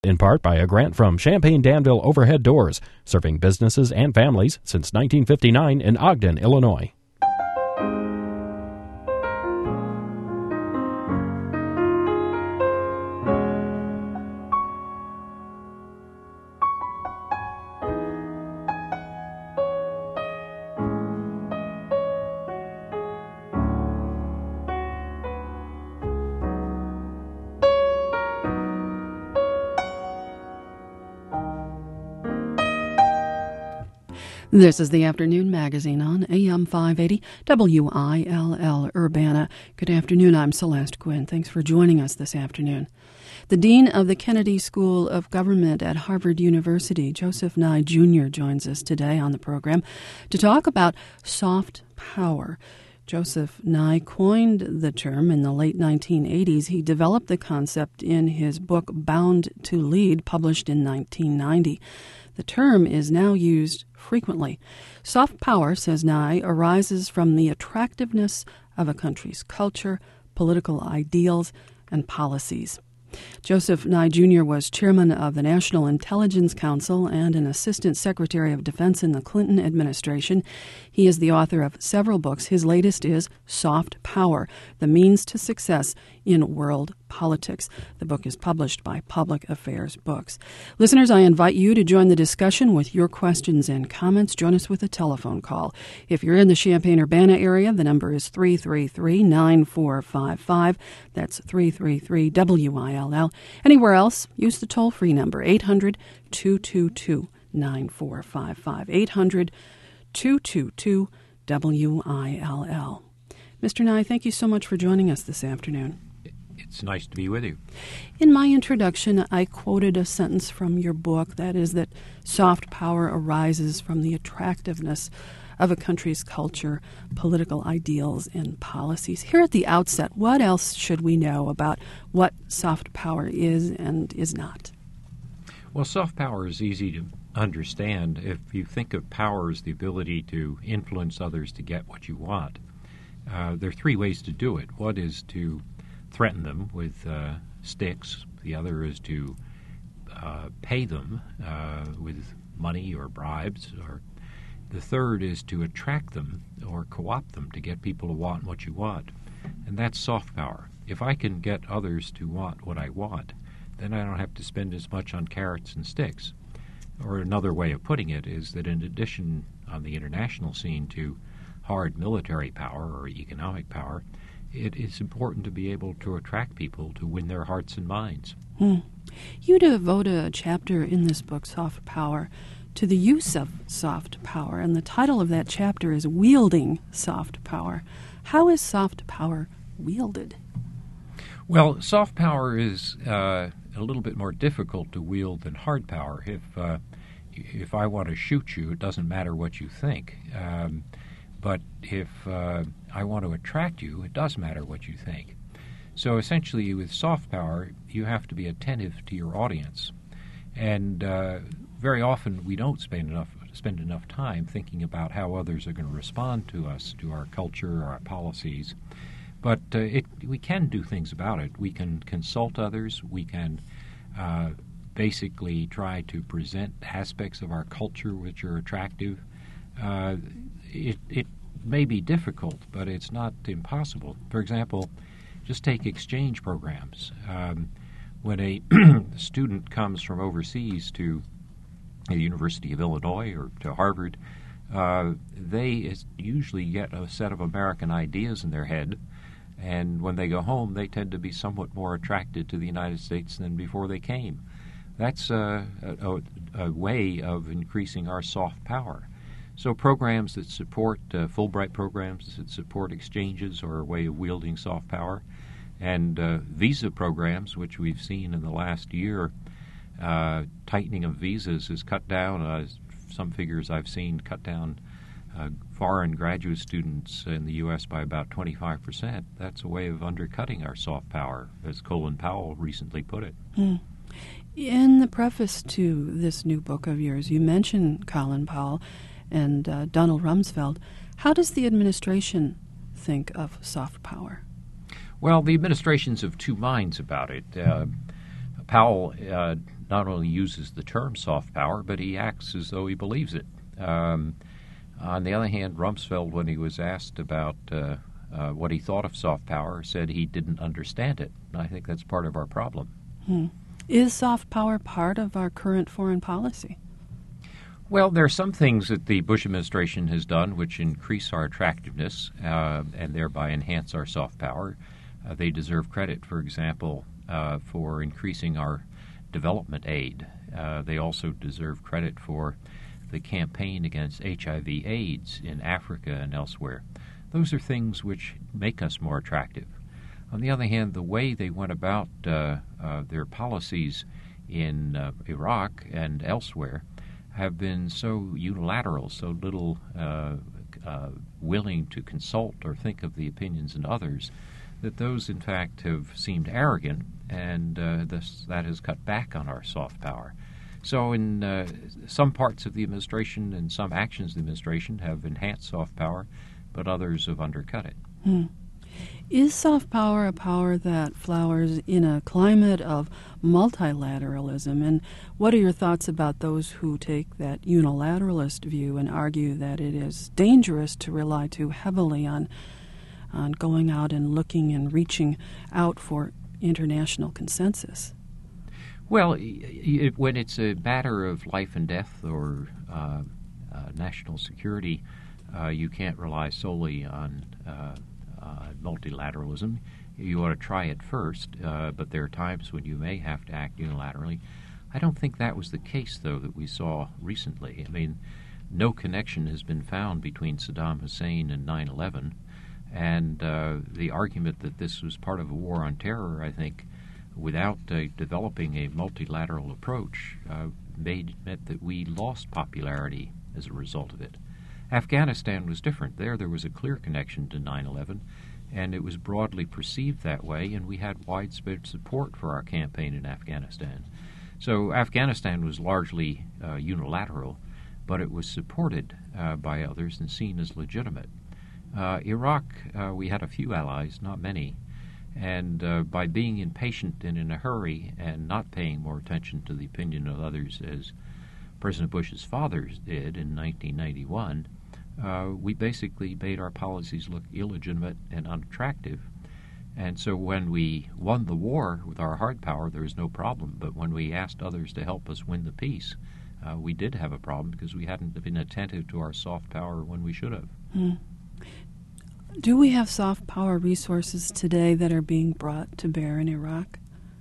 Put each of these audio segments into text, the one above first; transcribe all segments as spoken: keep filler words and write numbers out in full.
In part by a grant from Champaign Danville Overhead Doors, serving businesses and families since nineteen fifty-nine in Ogden, Illinois. This is the Afternoon Magazine on A M five eighty W I L L Urbana. Good afternoon, I'm Celeste Quinn. Thanks for joining us this afternoon. The Dean of the Kennedy School of Government at Harvard University, Joseph Nye Junior, joins us today on the program to talk about soft power. Joseph Nye coined the term in the late nineteen eighties. He developed the concept in his book Bound to Lead, published in nineteen ninety. The term is now used frequently. Soft power, says Nye, arises from the attractiveness of a country's culture, political ideals, and policies. Joseph Nye Junior was chairman of the National Intelligence Council and an assistant secretary of defense in the Clinton administration. He is the author of several books. His latest is Soft Power, The Means to Success in World Politics. The book is published by Public Affairs Books. Listeners, I invite you to join the discussion with your questions and comments. Join us with a telephone call. If you're in the Champaign-Urbana area, the number is three three three, nine four five five. That's three three three W I L L. Anywhere else, use the toll-free number, eight hundred, two two two, nine four five five, eight hundred, two two two, W I L L. Mister Nye, thank you so much for joining us this afternoon. It's nice to be with you. In my introduction, I quoted a sentence from your book, that is that soft power arises from the attractiveness of a country's culture, political ideals, and policies. Here at the outset, what else should we know about what soft power is and is not? Well, soft power is easy to understand. If you think of power as the ability to influence others to get what you want, uh, there are three ways to do it. One is to threaten them with uh, sticks. The other is to uh, pay them uh, with money or bribes. Or the third is to attract them or co-opt them to get people to want what you want. And that's soft power. If I can get others to want what I want, then I don't have to spend as much on carrots and sticks. Or another way of putting it is that in addition on the international scene to hard military power or economic power, it is important to be able to attract people to win their hearts and minds. Hmm. You devote a chapter in this book, Soft Power, to the use of soft power, and the title of that chapter is Wielding Soft Power. How is soft power wielded? Well, soft power is uh, a little bit more difficult to wield than hard power. If uh, if I want to shoot you, it doesn't matter what you think. Um, but if uh, I want to attract you, it does matter what you think. So essentially, with soft power, you have to be attentive to your audience. And uh, very often we don't spend enough spend enough time thinking about how others are going to respond to us, to our culture, our policies. But uh, it, we can do things about it. We can consult others. We can uh, basically try to present aspects of our culture which are attractive. Uh, it, it may be difficult, but it's not impossible. For example, just take exchange programs. Um, when a student comes from overseas to the University of Illinois or to Harvard, uh, they is usually get a set of American ideas in their head, and when they go home, they tend to be somewhat more attracted to the United States than before they came. That's uh, a, a way of increasing our soft power. So programs that support, uh, Fulbright programs that support exchanges are a way of wielding soft power. And uh, visa programs, which we've seen in the last year, uh, tightening of visas has cut down, uh, some figures I've seen, cut down uh, foreign graduate students in the U S by about twenty-five percent. That's a way of undercutting our soft power, as Colin Powell recently put it. Hmm. In the preface to this new book of yours, you mention Colin Powell and uh, Donald Rumsfeld. How does the administration think of soft power? Well, the administration's of two minds about it. Uh, Powell uh, not only uses the term soft power, but he acts as though he believes it. Um, on the other hand, Rumsfeld, when he was asked about uh, uh, what he thought of soft power, said he didn't understand it. And I think that's part of our problem. Hmm. Is soft power part of our current foreign policy? Well, there are some things that the Bush administration has done which increase our attractiveness uh, and thereby enhance our soft power. Uh, they deserve credit, for example, uh, for increasing our development aid. Uh, they also deserve credit for the campaign against H I V AIDS in Africa and elsewhere. Those are things which make us more attractive. On the other hand, the way they went about uh, uh, their policies in uh, Iraq and elsewhere have been so unilateral, so little uh, uh, willing to consult or think of the opinions of others, that those, in fact, have seemed arrogant, and uh, this, that has cut back on our soft power. So in uh, some parts of the administration and some actions of the administration have enhanced soft power, but others have undercut it. Hmm. Is soft power a power that flowers in a climate of multilateralism? And what are your thoughts about those who take that unilateralist view and argue that it is dangerous to rely too heavily on, on going out and looking and reaching out for international consensus? Well, it, when it's a matter of life and death or uh, uh, national security, uh, you can't rely solely on uh, uh, multilateralism. You ought to try it first, uh, but there are times when you may have to act unilaterally. I don't think that was the case, though, that we saw recently. I mean, no connection has been found between Saddam Hussein and nine eleven, and uh, the argument that this was part of a war on terror, I think, without uh, developing a multilateral approach, uh, made meant that we lost popularity as a result of it. Afghanistan was different. There, there was a clear connection to nine eleven, and it was broadly perceived that way, and we had widespread support for our campaign in Afghanistan. So Afghanistan was largely uh, unilateral, but it was supported uh, by others and seen as legitimate. Uh, Iraq, uh, we had a few allies, not many, and uh, by being impatient and in a hurry and not paying more attention to the opinion of others, as President Bush's father did in nineteen ninety-one, uh, we basically made our policies look illegitimate and unattractive. And so when we won the war with our hard power, there was no problem. But when we asked others to help us win the peace, uh, we did have a problem because we hadn't been attentive to our soft power when we should have. Hmm. Do we have soft power resources today that are being brought to bear in Iraq?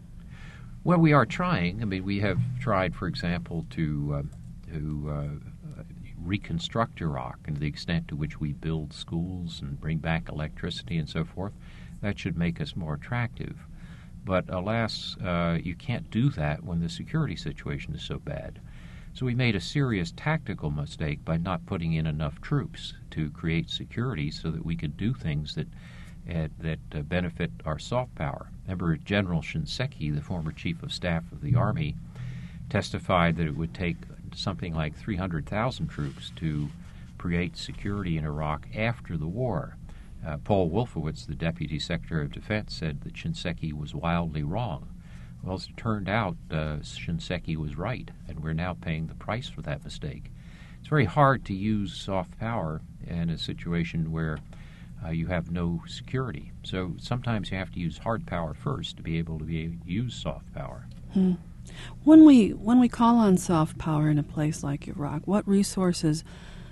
Well, we are trying. I mean, we have tried, for example, to uh, to uh, reconstruct Iraq, and to the extent to which we build schools and bring back electricity and so forth. That should make us more attractive. But alas, uh, you can't do that when the security situation is so bad. So we made a serious tactical mistake by not putting in enough troops to create security so that we could do things that uh, that uh, benefit our soft power. Remember, General Shinseki, the former chief of staff of the Army, testified that it would take something like three hundred thousand troops to create security in Iraq after the war. Uh, Paul Wolfowitz, the Deputy Secretary of Defense, said that Shinseki was wildly wrong. Well, as it turned out, uh, Shinseki was right, and we're now paying the price for that mistake. It's very hard to use soft power in a situation where uh, you have no security. So sometimes you have to use hard power first to be able to be able to use soft power. Hmm. When we when we call on soft power in a place like Iraq, what resources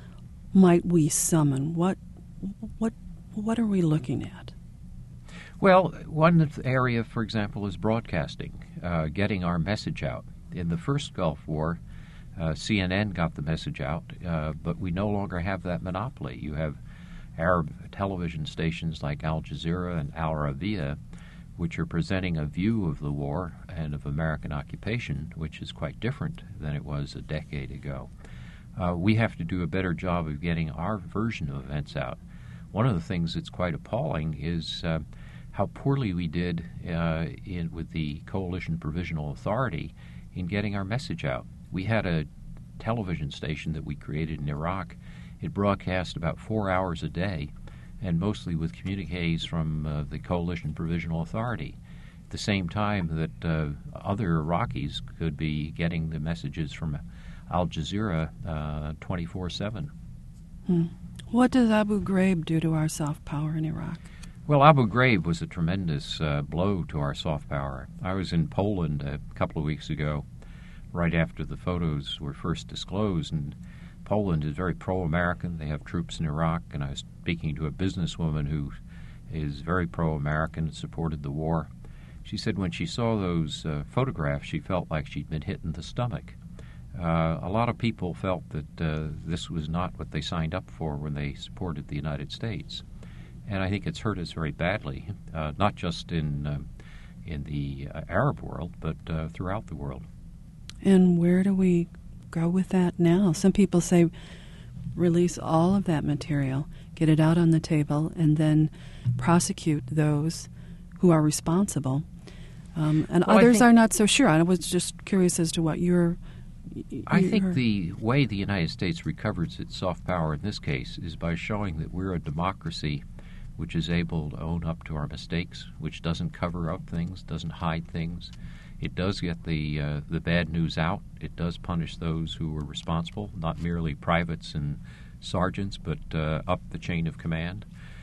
might we summon? What what what are we looking at? Well, one area, for example, is broadcasting, uh, getting our message out. In the first Gulf War, uh, C N N got the message out, uh, but we no longer have that monopoly. You have Arab television stations like Al Jazeera and Al Arabiya, which are presenting a view of the war and of American occupation, which is quite different than it was a decade ago. Uh, we have to do a better job of getting our version of events out. One of the things that's quite appalling is uh, how poorly we did uh, in, with the Coalition Provisional Authority in getting our message out. We had a television station that we created in Iraq. It broadcast about four hours a day, and mostly with communiques from uh, the Coalition Provisional Authority. at the same time that uh, other Iraqis could be getting the messages from Al Jazeera uh, twenty-four seven. Hmm. What does Abu Ghraib do to our soft power in Iraq? Well, Abu Ghraib was a tremendous uh, blow to our soft power. I was in Poland a couple of weeks ago, right after the photos were first disclosed, and Poland is very pro-American. They have troops in Iraq, and I was speaking to a businesswoman who is very pro-American and supported the war. She said when she saw those uh, photographs, she felt like she'd been hit in the stomach. Uh, a lot of people felt that uh, this was not what they signed up for when they supported the United States. And I think it's hurt us very badly, uh, not just in, uh, in the uh, Arab world, but uh, throughout the world. And where do we go with that now? Some people say release all of that material, get it out on the table, and then prosecute those who are responsible. Um, and well, others think, are not so sure. I was just curious as to what your... I think the way the United States recovers its soft power in this case is by showing that we're a democracy which is able to own up to our mistakes, which doesn't cover up things, doesn't hide things. It does get the uh, the bad news out. It does punish those who were responsible, not merely privates and sergeants, but uh, up the chain of command.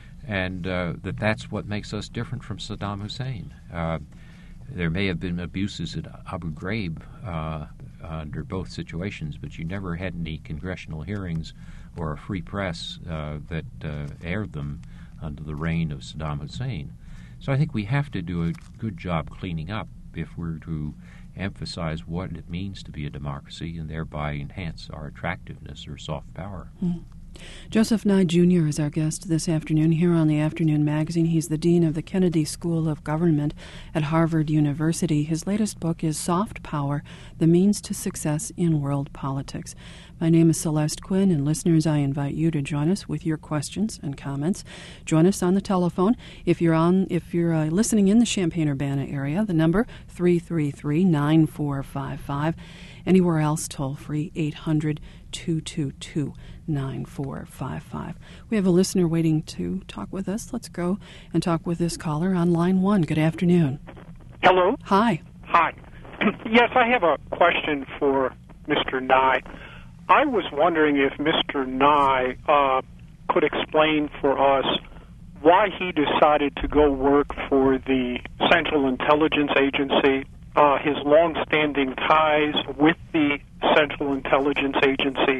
And uh, that that's what makes us different from Saddam Hussein. Uh, there may have been abuses at Abu Ghraib uh, under both situations, but you never had any congressional hearings or a free press uh, that uh, aired them under the reign of Saddam Hussein. So I think we have to do a good job cleaning up if we're to emphasize what it means to be a democracy and thereby enhance our attractiveness or soft power. Mm. Joseph Nye Junior is our guest this afternoon here on the Afternoon Magazine. He's the dean of the Kennedy School of Government at Harvard University. His latest book is Soft Power, The Means to Success in World Politics. My name is Celeste Quinn, and listeners, I invite you to join us with your questions and comments. Join us on the telephone. If you're on, if you're uh, listening in the Champaign-Urbana area, the number three three three, nine four five five. Anywhere else, toll-free, eight hundred, two two two, nine four five five. We have a listener waiting to talk with us. Let's go and talk with this caller on line one. Good afternoon. Hello? Hi. Hi. Yes, I have a question for Mister Nye. I was wondering if Mister Nye uh, could explain for us why he decided to go work for the Central Intelligence Agency, uh, his long-standing ties with the Central Intelligence Agency,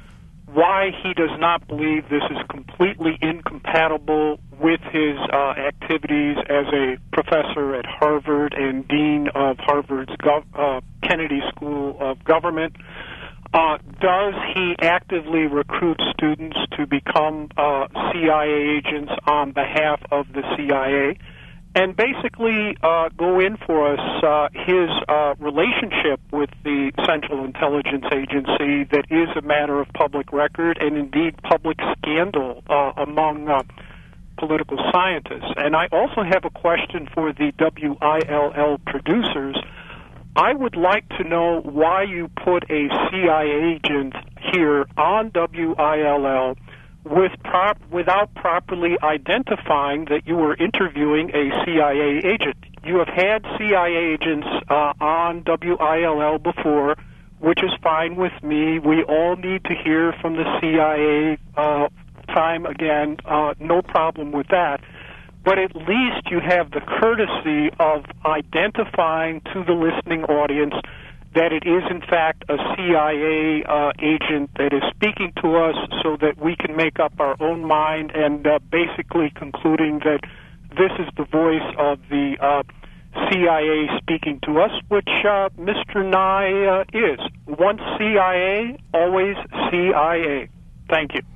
why he does not believe this is completely incompatible with his uh, activities as a professor at Harvard and dean of Harvard's Gov- uh, Kennedy School of Government. Uh, does he actively recruit students to become uh, C I A agents on behalf of the C I A? And basically uh, go in for us uh, his uh, relationship with the Central Intelligence Agency that is a matter of public record and indeed public scandal uh, among uh, political scientists. And I also have a question for the W I L L producers. I would like to know why you put a C I A agent here on W I L L with prop, without properly identifying that you were interviewing a C I A agent. You have had C I A agents uh, on W I L L before, which is fine with me. We all need to hear from the C I A uh, time again. Uh, no problem with that. But at least you have the courtesy of identifying to the listening audience that it is, in fact, a C I A uh, agent that is speaking to us so that we can make up our own mind and uh, basically concluding that this is the voice of the uh, C I A speaking to us, which uh, Mister Nye uh, is. Once C I A, always C I A. Thank you.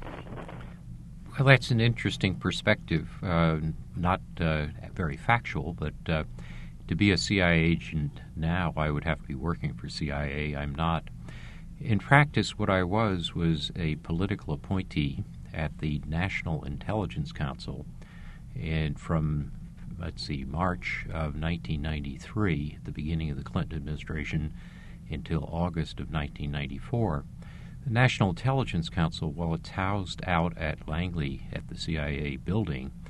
Well, that's an interesting perspective, uh, not uh, very factual, but uh, to be a C I A agent now, I would have to be working for C I A. I'm not. In practice, what I was was a political appointee at the National Intelligence Council, and from, let's see, March of nineteen ninety-three, the beginning of the Clinton administration, until August of nineteen ninety-four. The National Intelligence Council, while it's housed out at Langley at the C I A building,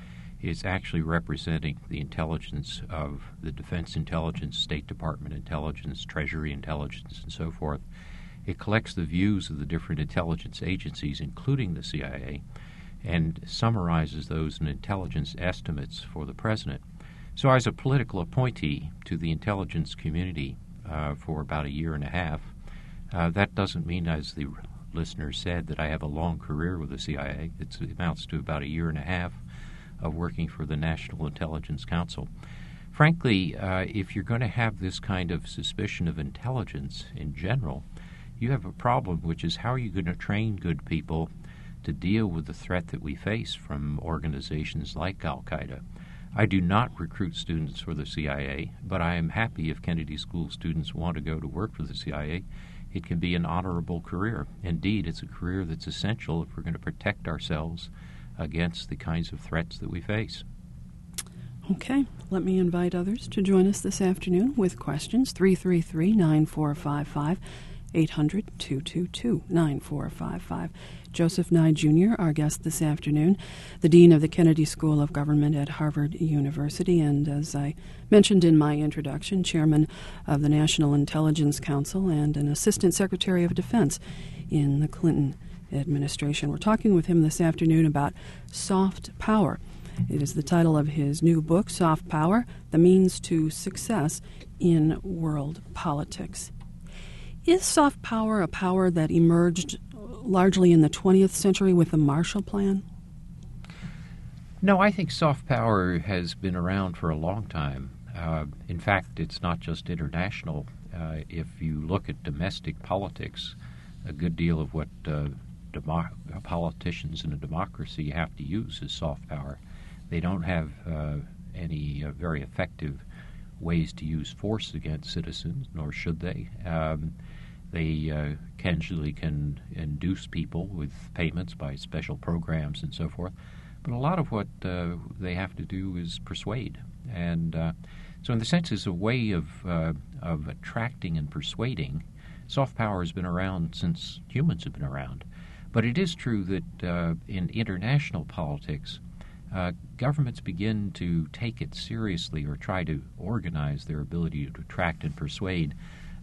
is actually representing the intelligence of the Defense Intelligence, State Department intelligence, Treasury intelligence, and so forth. It collects the views of the different intelligence agencies, including the C I A, and summarizes those in intelligence estimates for the president. So as a political appointee to the intelligence community uh, for about a year and a half, uh, that doesn't mean, as the listener said, that I have a long career with the C I A. It's, it amounts to about a year and a half of working for the National Intelligence Council. Frankly, uh, if you're going to have this kind of suspicion of intelligence in general, you have a problem, which is how are you going to train good people to deal with the threat that we face from organizations like Al-Qaeda? I do not recruit students for the C I A, but I am happy if Kennedy School students want to go to work for the C I A. It can be an honorable career. Indeed, it's a career that's essential if we're going to protect ourselves against the kinds of threats that we face. Okay, let me invite others to join us this afternoon with questions. three three three, nine four five five, eight hundred, two two two, nine four five five. Joseph Nye, Junior, our guest this afternoon, the Dean of the Kennedy School of Government at Harvard University, and as I mentioned in my introduction, Chairman of the National Intelligence Council and an Assistant Secretary of Defense in the Clinton administration. We're talking with him this afternoon about soft power. It is the title of his new book, Soft Power, The Means to Success in World Politics. Is soft power a power that emerged largely in the twentieth century with the Marshall Plan? No, I think soft power has been around for a long time. Uh, in fact, it's not just international. Uh, if you look at domestic politics, a good deal of what uh, demo- politicians in a democracy have to use is soft power. They don't have uh, any uh, very effective ways to use force against citizens, nor should they. Um, they uh, occasionally can induce people with payments by special programs and so forth. But a lot of what uh, they have to do is persuade. And uh, so in the sense, it's a way of, uh, of attracting and persuading. Soft power has been around since humans have been around. But it is true that uh, in international politics, Uh, governments begin to take it seriously or try to organize their ability to attract and persuade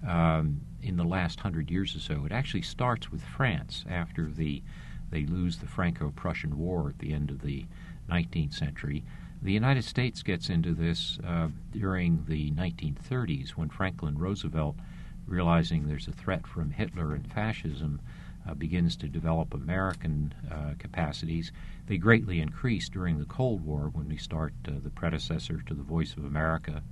um, in the last hundred years or so. It actually starts with France after the they lose the Franco-Prussian War at the end of the nineteenth century. The United States gets into this uh, during the nineteen thirties when Franklin Roosevelt, realizing there's a threat from Hitler and fascism, Uh, begins to develop American uh, capacities. They greatly increase during the Cold War when we start uh, the predecessor to the Voice of America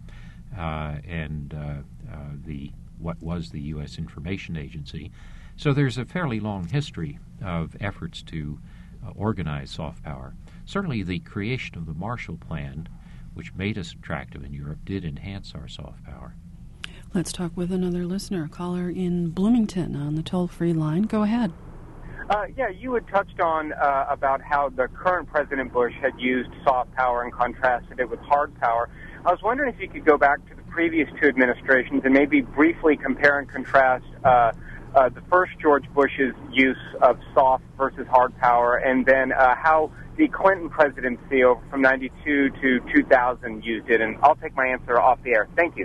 uh, and uh, uh, the what was the U S Information Agency. So there's a fairly long history of efforts to uh, organize soft power. Certainly the creation of the Marshall Plan, which made us attractive in Europe, did enhance our soft power. Let's talk with another listener, a caller in Bloomington on the toll-free line. Go ahead. Uh, yeah, you had touched on uh, about how the current President Bush had used soft power and contrasted it with hard power. I was wondering if you could go back to the previous two administrations and maybe briefly compare and contrast uh, uh, the first George Bush's use of soft versus hard power, and then uh, how the Clinton presidency over from ninety-two to two thousand used it. And I'll take my answer off the air. Thank you.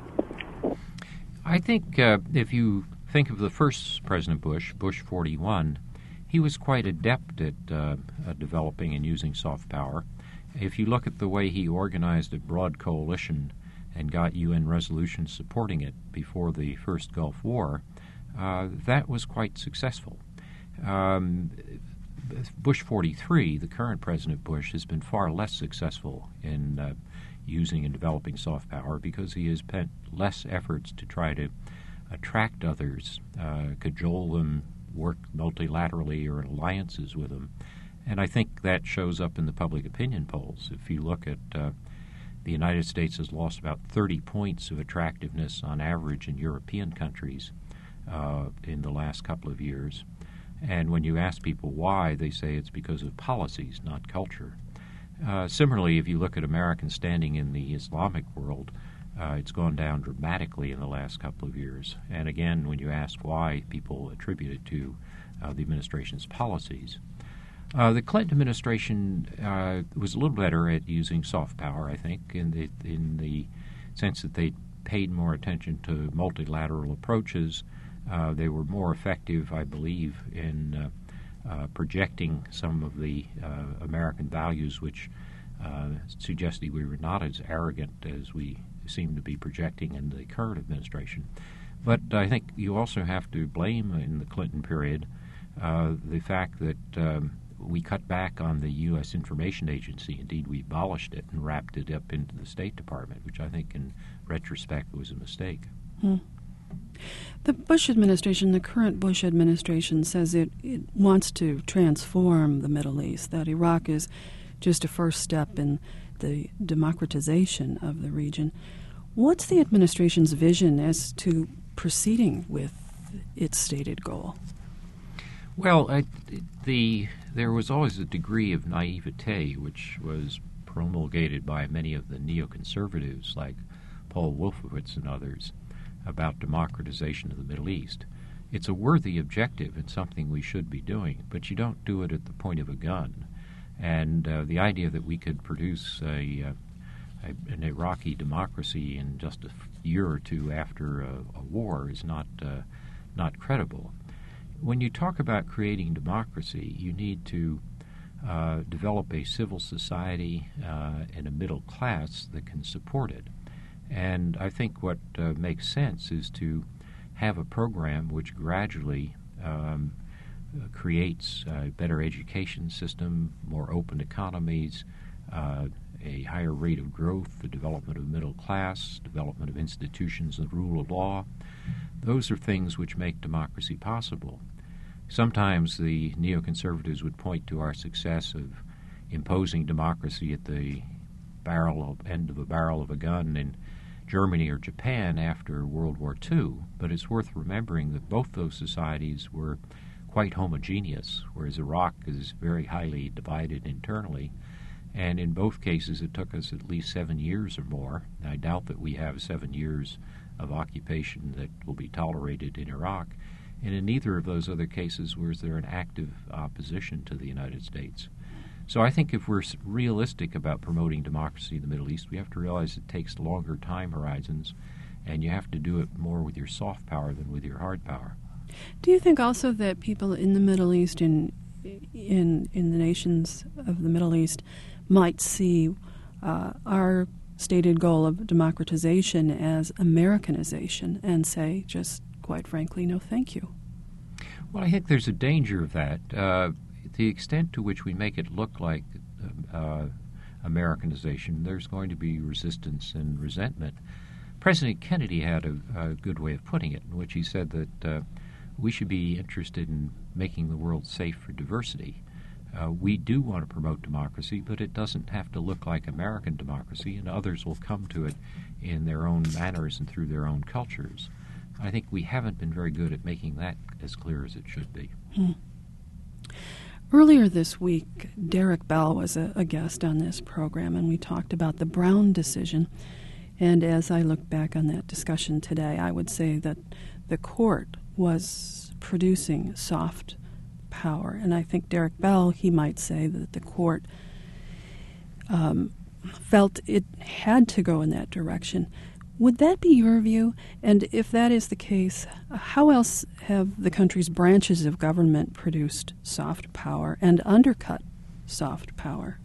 I think uh, if you think of the first President Bush, Bush forty-one, he was quite adept at uh, uh, developing and using soft power. If you look at the way he organized a broad coalition and got U N resolutions supporting it before the first Gulf War, uh, that was quite successful. Um, Bush forty-three, the current President Bush, has been far less successful in uh, using and developing soft power because he has spent less efforts to try to attract others, uh, cajole them, work multilaterally or in alliances with them. And I think that shows up in the public opinion polls. If you look at uh, the United States has lost about thirty points of attractiveness on average in European countries uh, in the last couple of years. And when you ask people why, they say it's because of policies, not culture. Uh, similarly, if you look at American standing in the Islamic world, uh, it's gone down dramatically in the last couple of years. And again, when you ask why, people attribute it to uh, the administration's policies. Uh, the Clinton administration uh, was a little better at using soft power, I think, in the in the sense that they paid more attention to multilateral approaches. Uh, they were more effective, I believe, in uh, uh, projecting some of the uh, American values, which uh, suggested we were not as arrogant as we seem to be projecting in the current administration. But I think you also have to blame, in the Clinton period, uh, the fact that um, we cut back on the U S Information Agency. Indeed, we abolished it and wrapped it up into the State Department, which I think in retrospect was a mistake. Hmm. The Bush administration, the current Bush administration, says it, it wants to transform the Middle East, that Iraq is just a first step in the democratization of the region. What's the administration's vision as to proceeding with its stated goal? Well, I, the there was always a degree of naivete which was promulgated by many of the neoconservatives like Paul Wolfowitz and others about democratization of the Middle East. It's a worthy objective and something we should be doing, but you don't do it at the point of a gun. And uh, the idea that we could produce a, uh, a, an Iraqi democracy in just a year or two after a, a war is not uh, not credible. When you talk about creating democracy, you need to uh, develop a civil society uh, and a middle class that can support it. And I think what uh, makes sense is to have a program which gradually um, uh, creates a better education system, more open economies, uh, a higher rate of growth, the development of middle class, development of institutions and rule of law. Those are things which make democracy possible. Sometimes the neoconservatives would point to our success of imposing democracy at the barrel of, end of a barrel of a gun in Germany or Japan after World War Two, but it's worth remembering that both those societies were quite homogeneous, whereas Iraq is very highly divided internally, and in both cases it took us at least seven years or more. I doubt that we have seven years of occupation that will be tolerated in Iraq, and in neither of those other cases was there an active opposition to the United States. So I think if we're realistic about promoting democracy in the Middle East, we have to realize it takes longer time horizons, and you have to do it more with your soft power than with your hard power. Do you think also that people in the Middle East, in in in the nations of the Middle East, might see uh, our stated goal of democratization as Americanization and say, just quite frankly, no thank you? Well, I think there's a danger of that. Uh, the extent to which we make it look like uh, Americanization, there's going to be resistance and resentment. President Kennedy had a, a good way of putting it, in which he said that uh, we should be interested in making the world safe for diversity. Uh, we do want to promote democracy, but it doesn't have to look like American democracy, and others will come to it in their own manners and through their own cultures. I think we haven't been very good at making that as clear as it should be. Hmm. Earlier this week, Derek Bell was a, a guest on this program, and we talked about the Brown decision. And as I look back on that discussion today, I would say that the court was producing soft power. And I think Derek Bell, he might say that the court um, felt it had to go in that direction. Would that be your view? And if that is the case, how else have the country's branches of government produced soft power and undercut soft power?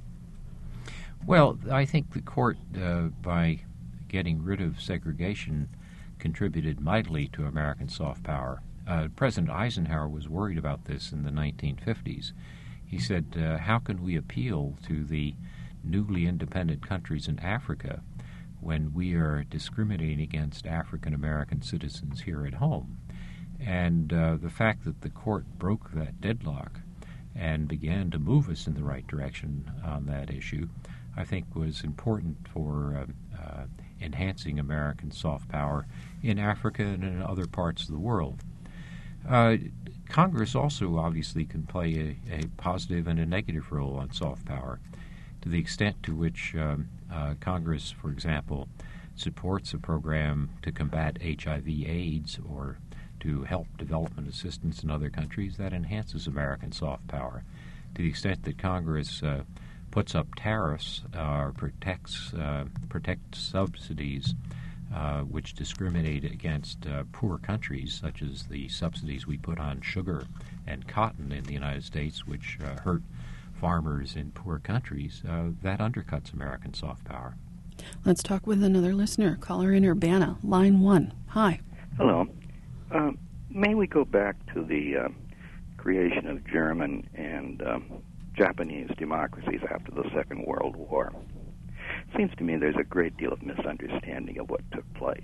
Well, I think the court, uh, by getting rid of segregation, contributed mightily to American soft power. Uh, President Eisenhower was worried about this in the nineteen fifties. He said, uh, how can we appeal to the newly independent countries in Africa when we are discriminating against African American citizens here at home? And uh, the fact that the court broke that deadlock and began to move us in the right direction on that issue, I think was important for uh, uh, enhancing American soft power in Africa and in other parts of the world. Uh, Congress also obviously can play a, a positive and a negative role on soft power. To the extent to which um, uh, Congress, for example, supports a program to combat H I V AIDS or to help development assistance in other countries, that enhances American soft power. to the extent that Congress uh, puts up tariffs or uh, protects uh, protects subsidies uh, which discriminate against uh, poor countries, such as the subsidies we put on sugar and cotton in the United States, which uh, hurt farmers in poor countries, uh, that undercuts American soft power. Let's talk with another listener. Caller in Urbana, line one. Hi. Hello. Uh, may we go back to the uh, creation of German and um, Japanese democracies after the Second World War? It seems to me there's a great deal of misunderstanding of what took place.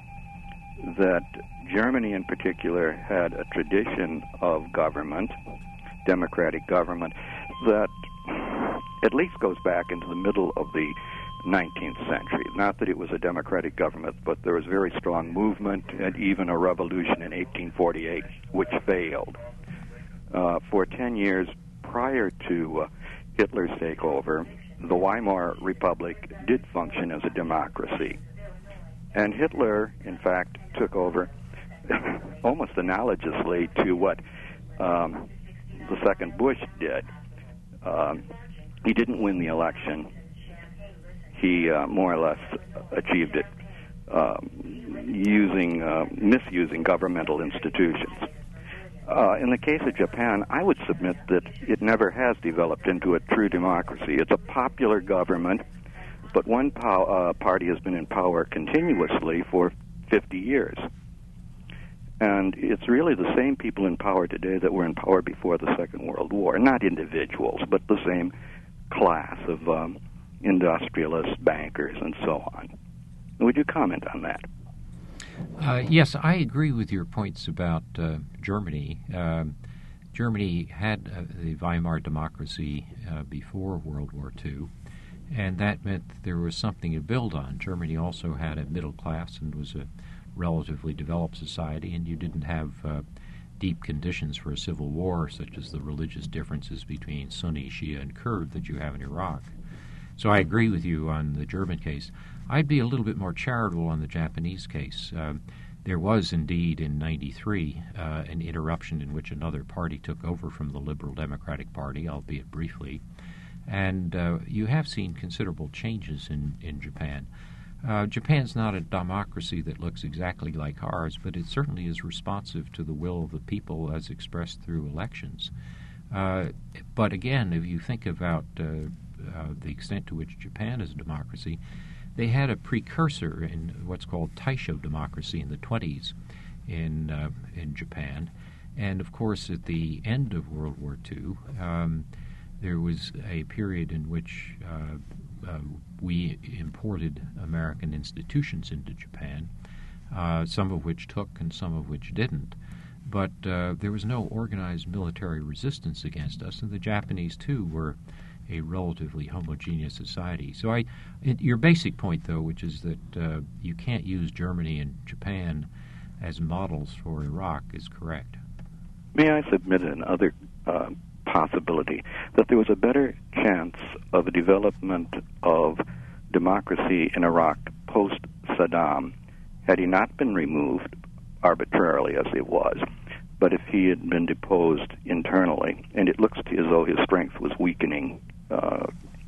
That Germany in particular had a tradition of government, democratic government, that at least goes back into the middle of the nineteenth century. Not that it was a democratic government, but there was very strong movement and even a revolution in eighteen forty-eight, which failed. Uh, for ten years prior to uh, Hitler's takeover, the Weimar Republic did function as a democracy. And Hitler, in fact, took over almost analogously to what um, the second Bush did. Um, he didn't win the election. He uh, more or less achieved it um, using, uh, misusing governmental institutions. Uh, in the case of Japan, I would submit that it never has developed into a true democracy. It's a popular government, but one pow- uh, party has been in power continuously for fifty years. And it's really the same people in power today that were in power before the Second World War. Not individuals, but the same class of um, industrialists, bankers, and so on. Would you comment on that? Uh, yes, I agree with your points about uh, Germany. Um, Germany had uh, the Weimar democracy uh, before World War Two, and that meant that there was something to build on. Germany also had a middle class and was a relatively developed society, and you didn't have uh, deep conditions for a civil war, such as the religious differences between Sunni, Shia, and Kurd that you have in Iraq. So I agree with you on the German case. I'd be a little bit more charitable on the Japanese case. Um, there was indeed in ninety-three uh, an interruption in which another party took over from the Liberal Democratic Party, albeit briefly, and uh, you have seen considerable changes in, in Japan. Uh, Japan's not a democracy that looks exactly like ours, but it certainly is responsive to the will of the people as expressed through elections. Uh, but again, if you think about uh, uh, the extent to which Japan is a democracy, they had a precursor in what's called Taisho democracy in the twenties in uh, in Japan. And, of course, at the end of World War Two, um, there was a period in which uh, uh, we imported American institutions into Japan, uh, some of which took and some of which didn't. But uh, there was no organized military resistance against us, and the Japanese, too, were a relatively homogeneous society. So I, it, your basic point, though, which is that uh, you can't use Germany and Japan as models for Iraq, is correct. May I submit another uh, possibility, that there was a better chance of a development of democracy in Iraq post-Saddam had he not been removed arbitrarily as he was, but if he had been deposed internally, and it looks as though his strength was weakening. Uh,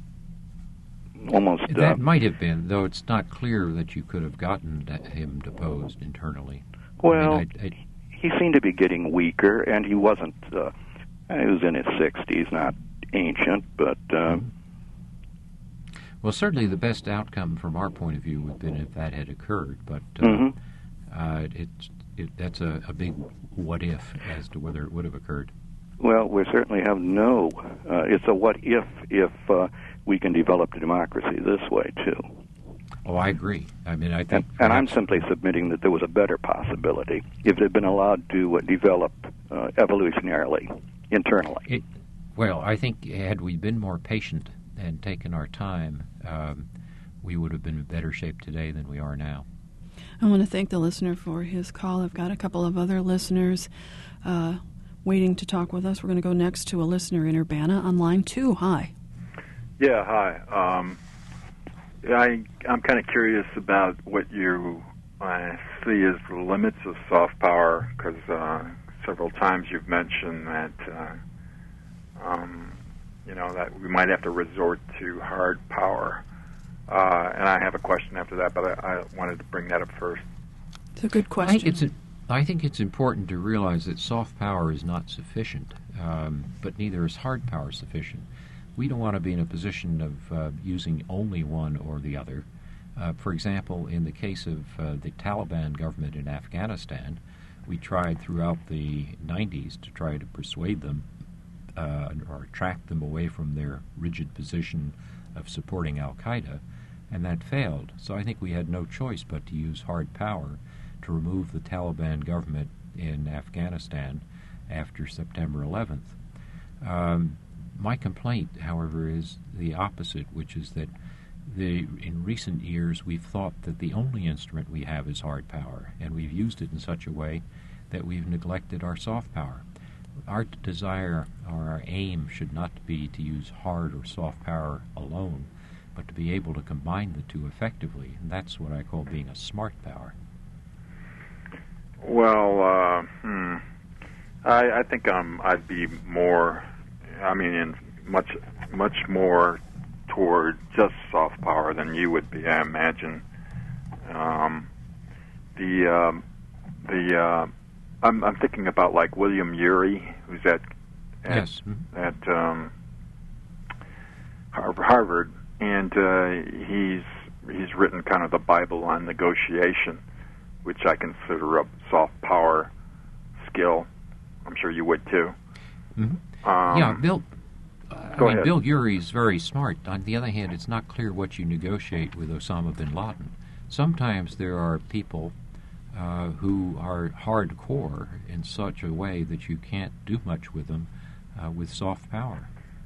almost. That uh, might have been, though it's not clear that you could have gotten him deposed internally. Well, I mean, I, I, he seemed to be getting weaker, and he wasn't. Uh, he was in his sixties, not ancient, but. Uh, well, certainly the best outcome from our point of view would have been if that had occurred, but uh, mm-hmm. uh, it's it, that's a, a big what if as to whether it would have occurred. Well, we certainly have no. Uh, it's a what if if uh, we can develop a democracy this way too. Oh, I agree. I mean, I think, and, and I'm simply submitting that there was a better possibility if they'd been allowed to uh, develop uh, evolutionarily internally. It, well, I think had we been more patient and taken our time, um, we would have been in better shape today than we are now. I want to thank the listener for his call. I've got a couple of other listeners uh, waiting to talk with us. We're going to go next to a listener in Urbana on line two. Hi. Yeah, hi. Um, I, I'm kind of curious about what you uh, see as the limits of soft power, because uh, several times you've mentioned that uh, um, you know, that we might have to resort to hard power. Uh, and I have a question after that, but I, I wanted to bring that up first. It's a good I question. think it's, a, I think it's important to realize that soft power is not sufficient, um, but neither is hard power sufficient. We don't want to be in a position of uh, using only one or the other. Uh, for example, in the case of uh, the Taliban government in Afghanistan, we tried throughout the nineties to try to persuade them uh, or attract them away from their rigid position of supporting al-Qaeda, and that failed. So I think we had no choice but to use hard power to remove the Taliban government in Afghanistan after September eleventh. Um, my complaint, however, is the opposite, which is that the, in recent years we've thought that the only instrument we have is hard power, and we've used it in such a way that we've neglected our soft power. Our desire or our aim should not be to use hard or soft power alone, but to be able to combine the two effectively, and that's what I call being a smart power. Well, uh, hmm, I, I think um, I'd be more, I mean, in much, much more toward just soft power than you would be, I imagine. Um, the, um, the, uh, I'm, I'm thinking about like William Ury, who's at, at, yes. at um, Harvard, and uh, he's he's written kind of the Bible on negotiation, which I consider a soft power skill. I'm sure you would too. Mm-hmm. Um, yeah, Bill. Uh, go I mean, ahead. Bill Ury is very smart. On the other hand, it's not clear what you negotiate with Osama bin Laden. Sometimes there are people uh, who are hardcore in such a way that you can't do much with them uh, with soft power.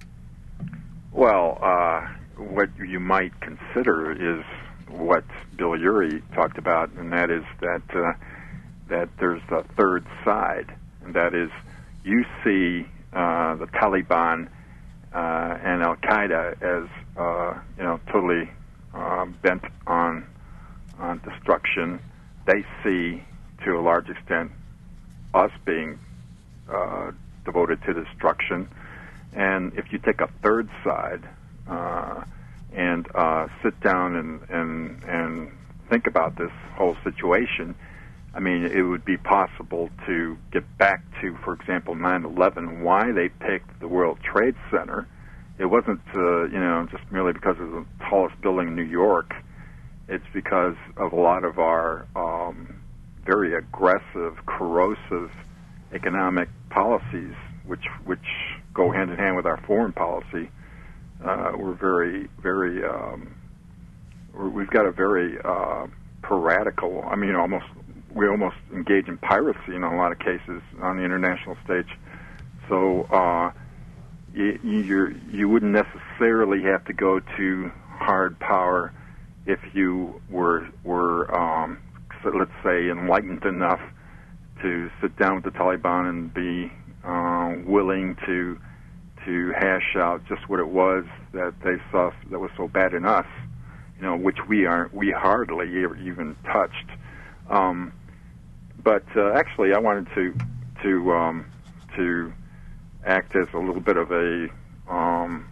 Well, uh, what you might consider is what Bill Ury talked about, and that is that uh, that there's a third side, and that is you see uh, the Taliban uh, and Al Qaeda as uh, you know totally uh, bent on on destruction. They see, to a large extent, us being uh, devoted to destruction. And if you take a third side uh, and uh, sit down and, and and think about this whole situation, I mean, it would be possible to get back to, for example, nine eleven, why they picked the World Trade Center. It wasn't, uh, you know, just merely because it was the tallest building in New York. It's because of a lot of our um, very aggressive, corrosive economic policies, which which go hand in hand with our foreign policy. Uh, we're very, very, um, we're, we've got a very uh, piratical, I mean, almost, we almost engage in piracy in a lot of cases on the international stage. So uh, you, you're, you wouldn't necessarily have to go to hard power if you were, were um, so let's say, enlightened enough to sit down with the Taliban and be uh, willing to to hash out just what it was that they saw that was so bad in us, you know, which we aren't, we hardly even touched. Um, but uh, actually, I wanted to to um, to act as a little bit of a um,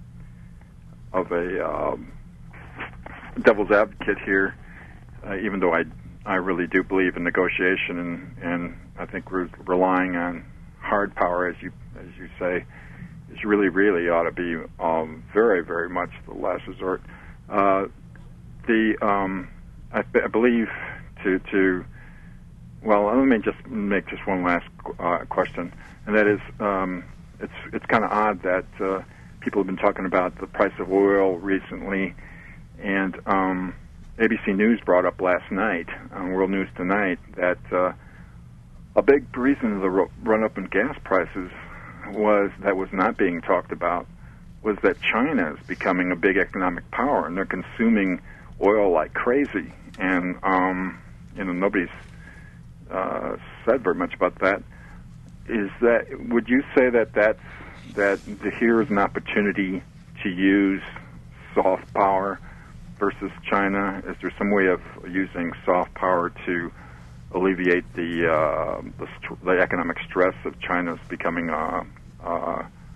of a um, devil's advocate here, uh, even though I I really do believe in negotiation, and, and I think we're relying on hard power, as you as you say, is really, really ought to be um, very, very much the last resort. Uh, the um, I, I believe to to well, let me just make just one last uh, question, and that is um, it's it's kind of odd that uh, people have been talking about the price of oil recently, and um, A B C News brought up last night on World News Tonight that uh, a big reason of the run-up in gas prices was that was not being talked about was that China is becoming a big economic power, and they're consuming oil like crazy. And um, you know, nobody's uh, said very much about that. Is that would you say that that's that here is an opportunity to use soft power versus China? Is there some way of using soft power to alleviate the uh, the, st- the economic stress of China's becoming a, a,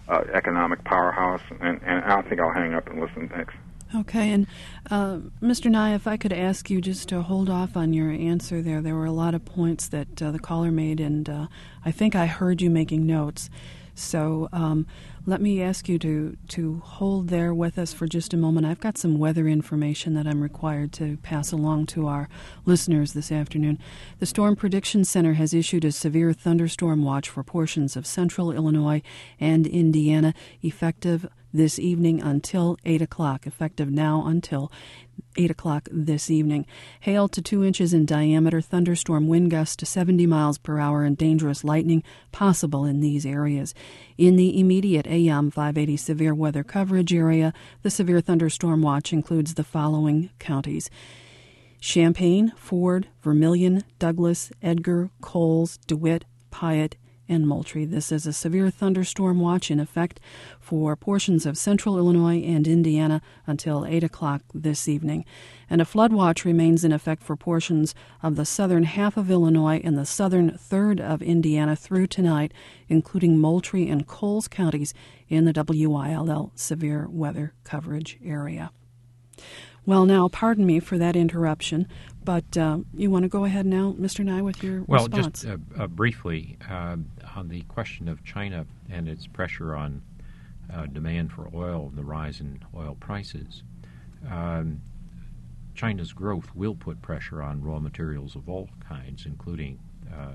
uh, economic powerhouse. And, and I think I'll hang up and listen. Thanks. Okay, and uh, Mister Nye, if I could ask you just to hold off on your answer there. There were a lot of points that uh, the caller made, and uh, I think I heard you making notes. So um, let me ask you to, to hold there with us for just a moment. I've got some weather information that I'm required to pass along to our listeners this afternoon. The Storm Prediction Center has issued a severe thunderstorm watch for portions of central Illinois and Indiana, effective this evening until eight o'clock, effective now until eight o'clock this evening. Hail to two inches in diameter, thunderstorm wind gusts to seventy miles per hour, and dangerous lightning possible in these areas. In the immediate A M five eighty severe weather coverage area, the severe thunderstorm watch includes the following counties: Champaign, Ford, Vermilion, Douglas, Edgar, Coles, DeWitt, Piatt, and Moultrie. This is a severe thunderstorm watch in effect for portions of central Illinois and Indiana until eight o'clock this evening. And a flood watch remains in effect for portions of the southern half of Illinois and the southern third of Indiana through tonight, including Moultrie and Coles counties in the W I L L severe weather coverage area. Well, now, pardon me for that interruption, but uh, you want to go ahead now, Mister Nye, with your well, response? Well, just uh, uh, briefly, uh, on the question of China and its pressure on uh, demand for oil and the rise in oil prices, um, China's growth will put pressure on raw materials of all kinds, including uh,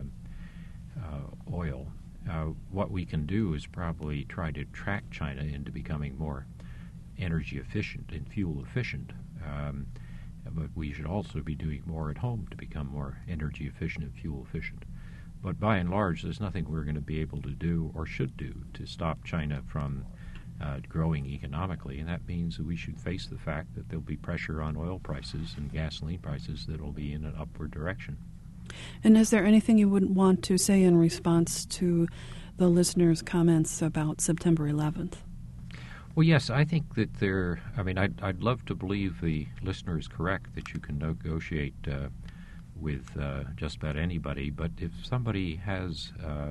uh, oil. Uh, what we can do is probably try to track China into becoming more energy efficient and fuel efficient. Um, but we should also be doing more at home to become more energy efficient and fuel efficient. But by and large, there's nothing we're going to be able to do or should do to stop China from uh, growing economically, and that means that we should face the fact that there'll be pressure on oil prices and gasoline prices that will be in an upward direction. And is there anything you would want to say in response to the listeners' comments about September eleventh? Well, yes, I think that there, I mean, I'd, I'd love to believe the listener is correct that you can negotiate uh, with uh, just about anybody, but if somebody has uh,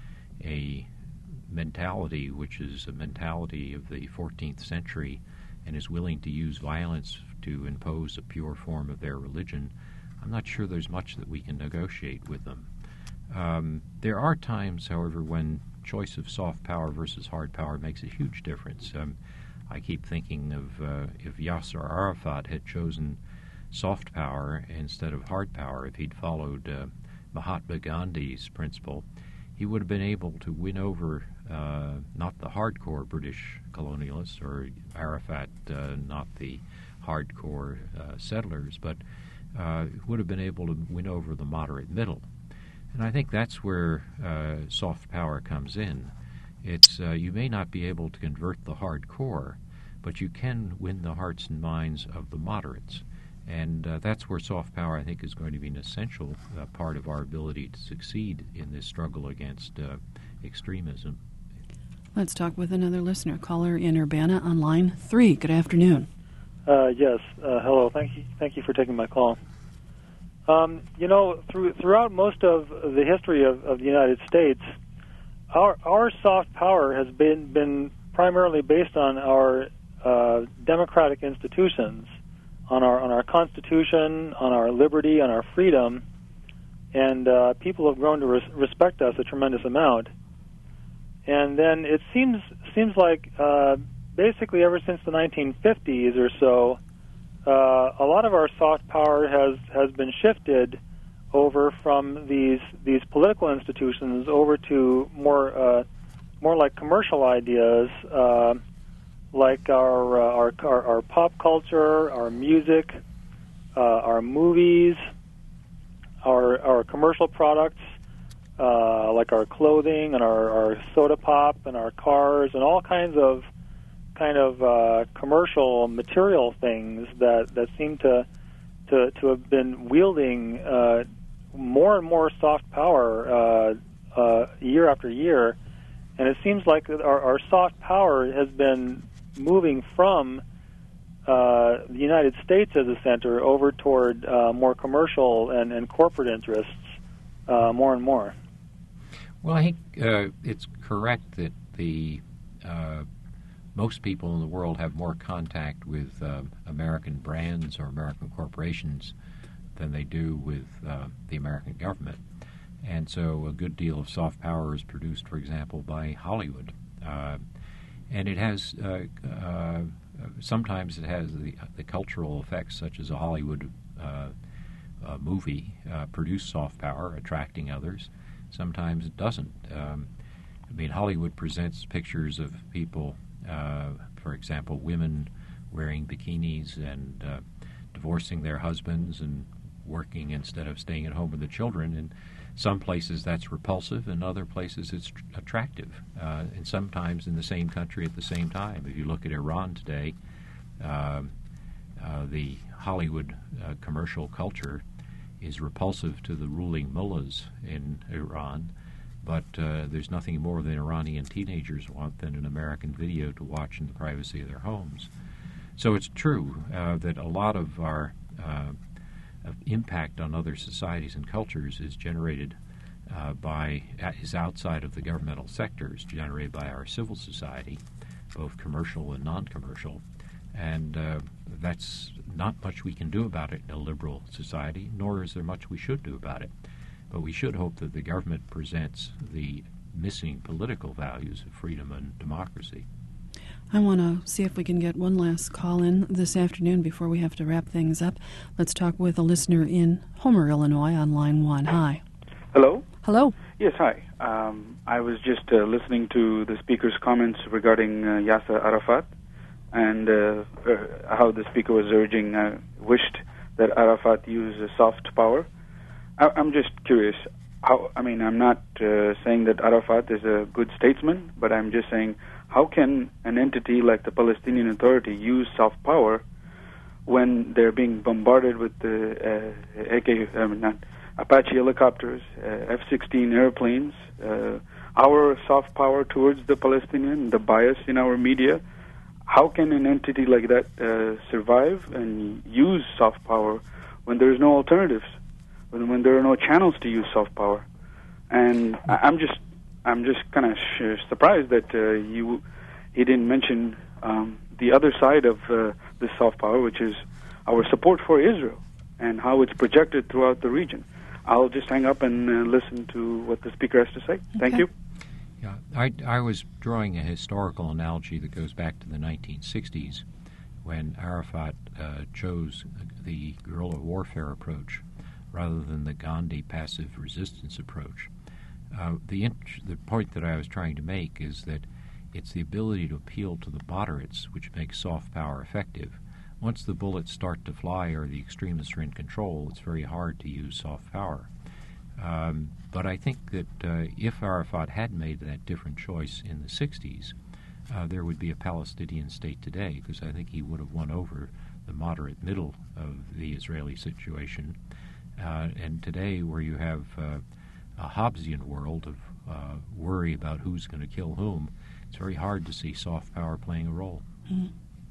a mentality which is a mentality of the fourteenth century and is willing to use violence to impose a pure form of their religion, I'm not sure there's much that we can negotiate with them. Um, there are times, however, when choice of soft power versus hard power makes a huge difference. Um, I keep thinking of uh, if Yasser Arafat had chosen soft power instead of hard power, if he'd followed uh, Mahatma Gandhi's principle, he would have been able to win over uh, not the hardcore British colonialists, or Arafat uh, not the hardcore uh, settlers, but uh, would have been able to win over the moderate middle. And I think that's where uh, soft power comes in. It's uh, you may not be able to convert the hardcore, but you can win the hearts and minds of the moderates. And uh, that's where soft power, I think, is going to be an essential uh, part of our ability to succeed in this struggle against uh, extremism. Let's talk with another listener. Caller in Urbana on line three. Good afternoon. Uh, yes. Uh, hello. Thank you. Thank you for taking my call. Um, you know, through, throughout most of the history of, of the United States, our our soft power has been been primarily based on our uh, democratic institutions, on our on our Constitution, on our liberty, on our freedom, and uh, people have grown to res- respect us a tremendous amount. And then it seems seems like uh, basically ever since the nineteen fifties or so, uh, a lot of our soft power has, has been shifted over from these these political institutions over to more uh, more like commercial ideas, uh, like our, uh, our our our pop culture, our music, uh, our movies, our our commercial products. Uh, like our clothing and our, our soda pop and our cars and all kinds of kind of uh, commercial material things that, that seem to, to to have been wielding uh, more and more soft power uh, uh, year after year, and it seems like our, our soft power has been moving from uh, the United States as a center over toward uh, more commercial and, and corporate interests uh, more and more. Well, I think uh, it's correct that the uh, most people in the world have more contact with uh, American brands or American corporations than they do with uh, the American government. And so a good deal of soft power is produced, for example, by Hollywood. Uh, and it has, uh, uh, sometimes it has the, the cultural effects, such as a Hollywood uh, uh, movie uh, produce soft power, attracting others. Sometimes it doesn't. Um, I mean, Hollywood presents pictures of people, uh, for example, women wearing bikinis and uh, divorcing their husbands and working instead of staying at home with the children. In some places that's repulsive, in other places it's tr- attractive, uh, and sometimes in the same country at the same time. If you look at Iran today, uh, uh, the Hollywood uh, commercial culture is repulsive to the ruling mullahs in Iran, but uh, there's nothing more than Iranian teenagers want than an American video to watch in the privacy of their homes. So it's true uh, that a lot of our uh, impact on other societies and cultures is generated uh, by, is outside of the governmental sectors, generated by our civil society, both commercial and non-commercial, and uh, that's not much we can do about it in a liberal society, nor is there much we should do about it. But we should hope that the government presents the missing political values of freedom and democracy. I want to see if we can get one last call in this afternoon before we have to wrap things up. Let's talk with a listener in Homer, Illinois on line one. Hi. Hello? Hello. Yes, hi. Um, I was just uh, listening to the speaker's comments regarding uh, Yasser Arafat and uh, uh, how the speaker was urging, uh, wished that Arafat use uh, soft power. I- I'm just curious. How, I mean, I'm not uh, saying that Arafat is a good statesman, but I'm just saying, how can an entity like the Palestinian Authority use soft power when they're being bombarded with the uh, A K, I mean, not Apache helicopters, uh, F sixteen airplanes, uh, our soft power towards the Palestinian, the bias in our media? How can an entity like that uh, survive and use soft power when there's no alternatives, when, when there are no channels to use soft power? And I, I'm just I'm just kind of sh- surprised that uh, you he didn't mention um, the other side of uh, the soft power, which is our support for Israel and how it's projected throughout the region. I'll just hang up and uh, listen to what the speaker has to say. Okay. Thank you. Yeah, I, I was drawing a historical analogy that goes back to the nineteen sixties when Arafat uh, chose the guerrilla warfare approach rather than the Gandhi passive resistance approach. Uh, the, int- the point that I was trying to make is that it's the ability to appeal to the moderates which makes soft power effective. Once the bullets start to fly or the extremists are in control, it's very hard to use soft power. Um, but I think that uh, if Arafat had made that different choice in the sixties, uh, there would be a Palestinian state today, because I think he would have won over the moderate middle of the Israeli situation. Uh, and today, where you have uh, a Hobbesian world of uh, worry about who's going to kill whom, it's very hard to see soft power playing a role. Mm.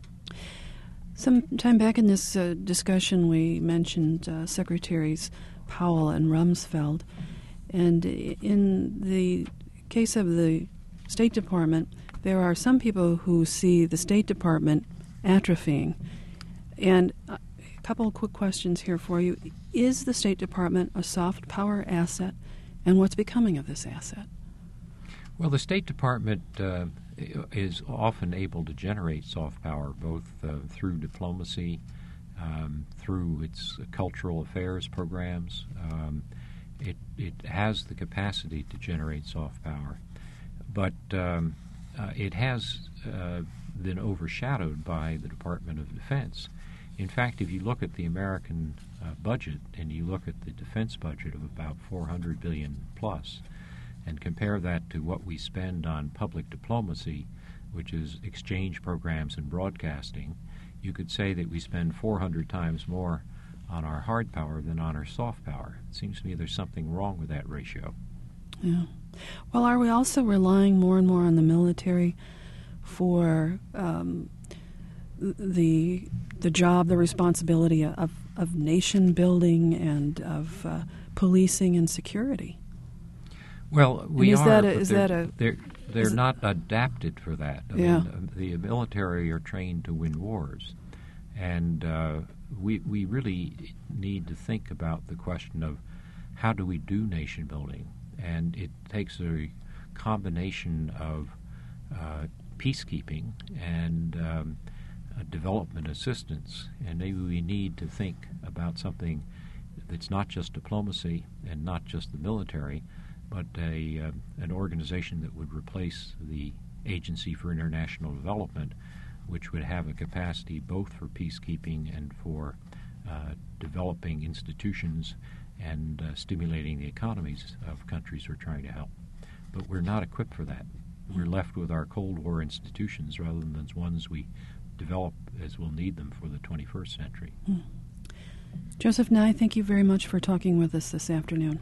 Some time back in this uh, discussion, we mentioned uh, Secretaries Powell and Rumsfeld. And in the case of the State Department, there are some people who see the State Department atrophying. And a couple of quick questions here for you. Is the State Department a soft power asset, and what's becoming of this asset? Well, the State Department uh, is often able to generate soft power, both uh, through diplomacy, um, through its cultural affairs programs. Um, it, it has the capacity to generate soft power, but um, uh, it has uh, been overshadowed by the Department of Defense. In fact, if you look at the American uh, budget and you look at the defense budget of about four hundred billion dollars plus, and compare that to what we spend on public diplomacy, which is exchange programs and broadcasting, you could say that we spend four hundred times more on our hard power than on our soft power. It seems to me there's something wrong with that ratio. Yeah. Well, are we also relying more and more on the military for um, the the job, the responsibility of, of nation building and of uh, policing and security? Well, we is are. That a, but is there, that a there, they're not adapted for that. I Yeah. mean, the military are trained to win wars, and uh, we we really need to think about the question of how do we do nation building, and it takes a combination of uh, peacekeeping and um, uh, development assistance, and maybe we need to think about something that's not just diplomacy and not just the military, but a uh, an organization that would replace the Agency for International Development, which would have a capacity both for peacekeeping and for uh, developing institutions and uh, stimulating the economies of countries we're trying to help. But we're not equipped for that. We're left with our Cold War institutions rather than ones we develop as we'll need them for the twenty-first century. Hmm. Joseph Nye, thank you very much for talking with us this afternoon.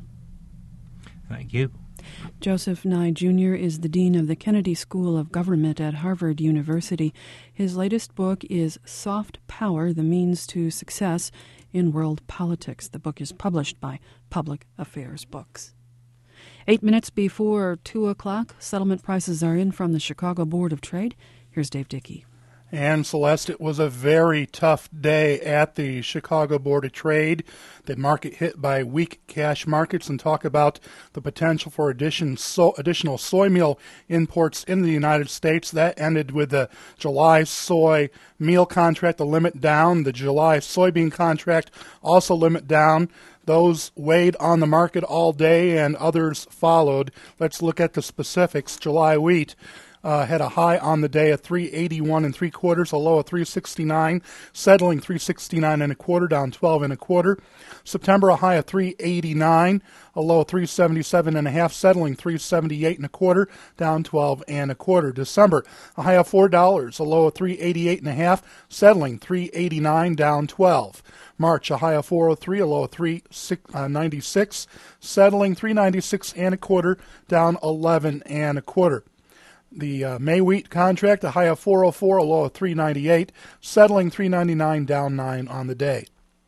Thank you. Joseph Nye, Junior is the Dean of the Kennedy School of Government at Harvard University. His latest book is Soft Power, The Means to Success in World Politics. The book is published by Public Affairs Books. Eight minutes before two o'clock, settlement prices are in from the Chicago Board of Trade. Here's Dave Dickey. And, Celeste, it was a very tough day at the Chicago Board of Trade. The market hit by weak cash markets, and talk about the potential for addition, so, additional soy meal imports in the United States. That ended with the July soy meal contract, the limit down. The July soybean contract also limit down. Those weighed on the market all day, and others followed. Let's look at the specifics. July wheat Uh, had a high on the day of three eighty-one and three quarters, a low of three sixty-nine, settling three sixty-nine and a quarter, down twelve and a quarter. September, a high of three eighty-nine, a low of three seventy-seven and a half, settling three seventy-eight and a quarter, down twelve and a quarter. December, a high of four dollars, a low of three eighty-eight and a half, settling three eighty-nine, down twelve. March, a high of four oh three, a low of three ninety-six, settling three ninety-six and a quarter, down eleven and a quarter. The uh, May wheat contract, a high of four oh four, a low of three ninety-eight, settling three ninety-nine, down nine on the day.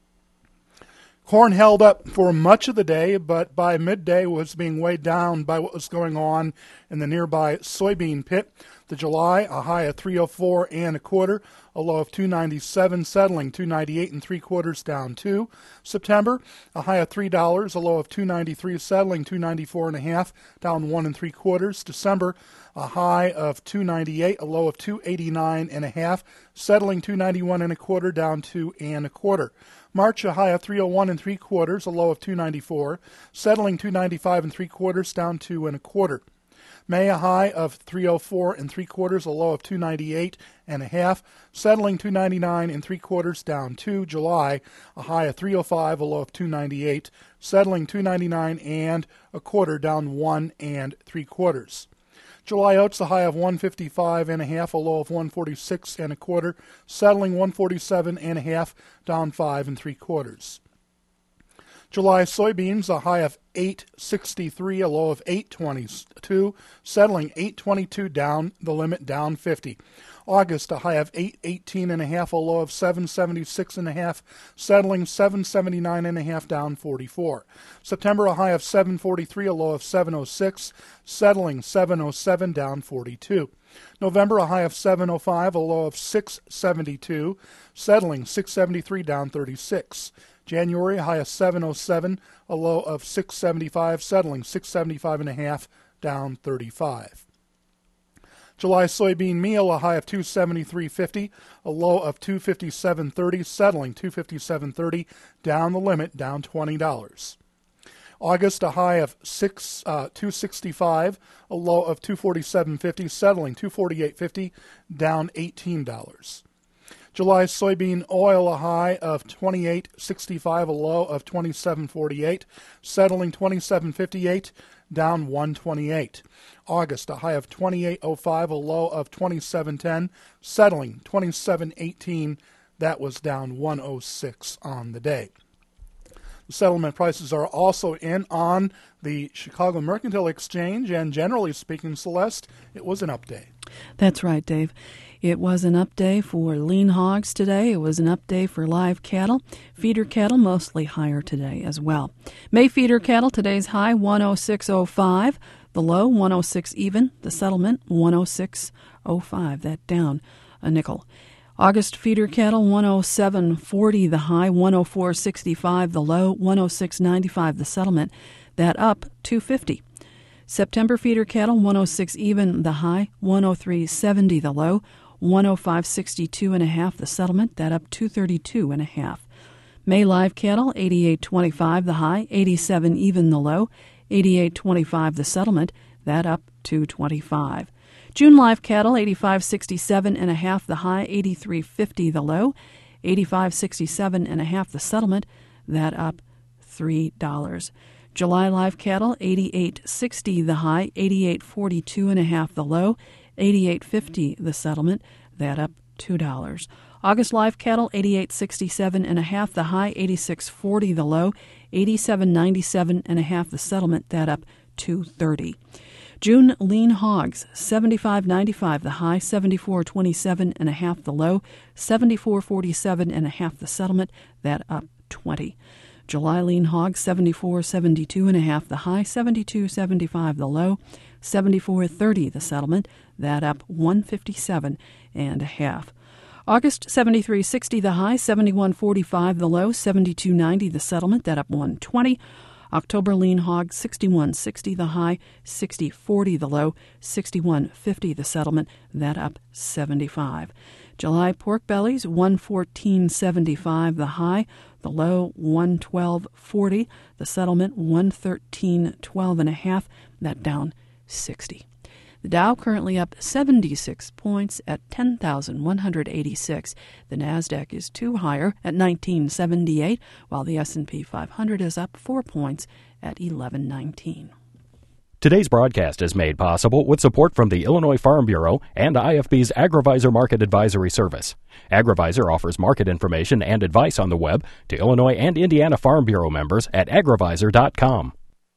Corn held up for much of the day, but by midday was being weighed down by what was going on in the nearby soybean pit. The July, a high of three oh four and a quarter, a low of two ninety-seven, settling two ninety-eight and three quarters, down two. September, a high of three dollars, a low of two ninety-three, settling two ninety-four and a half, down one and three quarters. December, a high of two ninety-eight, a low of two eighty-nine and a half, settling two ninety-one and a quarter, down two and a quarter. March, a high of three oh one and three quarters, a low of two ninety-four, settling two ninety-five and three quarters, down two and a quarter. May, a high of three oh four and three quarters, a low of two ninety-eight and a half, settling two ninety-nine and three quarters, down two. July, a high of three oh five, a low of two ninety-eight, settling two ninety-nine and a quarter, down one and three quarters. July oats, a high of one fifty-five and a half, a low of one forty-six and a quarter, settling one forty-seven and a half, down five and three quarters. July soybeans, a high of eight sixty-three, a low of eight twenty-two, settling eight twenty-two, down the limit, down fifty. August, a high of eight eighteen and a half, a low of seven seventy-six and a half, settling seven seventy-nine and a half, down forty-four. September, a high of seven forty-three, a low of seven oh six, settling seven oh seven, down forty-two. November, a high of seven oh five, a low of six seventy-two, settling six seventy-three, down thirty-six. January, a high of seven oh seven, a low of six seventy-five, settling six seventy-five and a half, down thirty-five. July soybean meal, a high of two seventy-three fifty, a low of two fifty-seven thirty, settling two fifty-seven thirty, down the limit, down twenty dollars. August, a high of six uh, two sixty-five, a low of two forty-seven fifty, settling two forty-eight fifty, down eighteen dollars. July soybean oil, a high of twenty-eight sixty-five, a low of twenty-seven forty-eight, settling twenty-seven fifty-eight, down one twenty-eight. August, a high of twenty-eight oh five, a low of twenty-seven ten, settling twenty-seven eighteen. That was down one oh six on the day. The settlement prices are also in on the Chicago Mercantile Exchange, and generally speaking, Celeste, it was an up day. That's right, Dave. It was an up day for lean hogs today. It was an up day for live cattle. Feeder cattle mostly higher today as well. May feeder cattle, today's high one oh six oh five. The low, one oh six even. The settlement, one oh six oh five. That down a nickel. August feeder cattle, one oh seven forty. The high, one oh four sixty-five. The low, one oh six ninety-five. The settlement, that up two fifty. September feeder cattle, one oh six even. The high, one oh three seventy. The low, one oh five sixty-two and a half. The settlement, that up two thirty-two and a half. May live cattle, eighty-eight twenty-five. The high, eighty-seven even. The low, eighty-eight twenty-five. The settlement, that up two twenty-five. June live cattle, eighty-five sixty-seven and a half. The high, eighty-three fifty. The low, eighty-five sixty-seven and a half. The settlement, that up three dollars. July live cattle, eighty-eight sixty. The high, eighty-eight forty-two and a half. The low, eighty-eight fifty. The settlement, that up two dollars. August live cattle, eighty-eight sixty-seven and a half. The high, eighty-six forty. The low, eighty-seven ninety-seven and a half. The settlement, that up two thirty. June lean hogs, seventy-five ninety-five. The high, seventy-four twenty-seven and a half. The low, seventy-four forty-seven and a half. The settlement, that up twenty. July lean hogs, seventy-four seventy-two and a half. The high, seventy-two seventy-five. The low, seventy-four thirty. The settlement, that up one fifty-seven and a half. August, seventy-three sixty. The high, seventy-one forty-five. The low, seventy-two ninety. The settlement, that up one twenty. October lean hog, sixty-one sixty. The high, sixty forty. The low, sixty-one fifty. The settlement, that up seventy-five. July pork bellies, one fourteen seventy-five. The high, the low, one twelve forty. The settlement, one thirteen twelve and a half. That down sixty. The Dow currently up seventy-six points at ten thousand one hundred eighty-six. The Nasdaq is two higher at nineteen seventy-eight, while the S and P five hundred is up four points at eleven nineteen. Today's broadcast is made possible with support from the Illinois Farm Bureau and I F B's AgriVisor Market Advisory Service. AgriVisor offers market information and advice on the web to Illinois and Indiana Farm Bureau members at agrivisor dot com.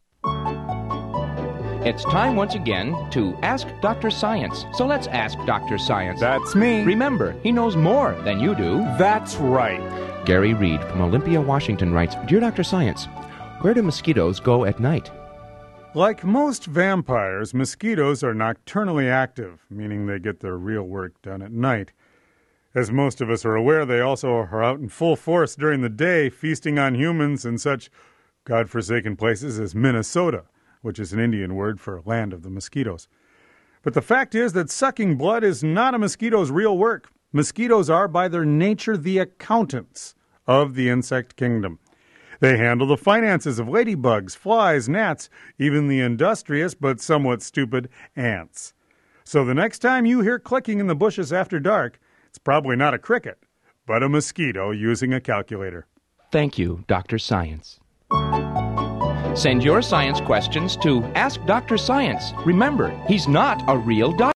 It's time once again to Ask Doctor Science. So let's ask Doctor Science. That's me. Remember, he knows more than you do. That's right. Gary Reed from Olympia, Washington writes, Dear Doctor Science, where do mosquitoes go at night? Like most vampires, mosquitoes are nocturnally active, meaning they get their real work done at night. As most of us are aware, they also are out in full force during the day, feasting on humans in such godforsaken places as Minnesota, which is an Indian word for land of the mosquitoes. But the fact is that sucking blood is not a mosquito's real work. Mosquitoes are, by their nature, the accountants of the insect kingdom. They handle the finances of ladybugs, flies, gnats, even the industrious but somewhat stupid ants. So the next time you hear clicking in the bushes after dark, it's probably not a cricket, but a mosquito using a calculator. Thank you, Doctor Science. Send your science questions to Ask Doctor Science. Remember, he's not a real doctor.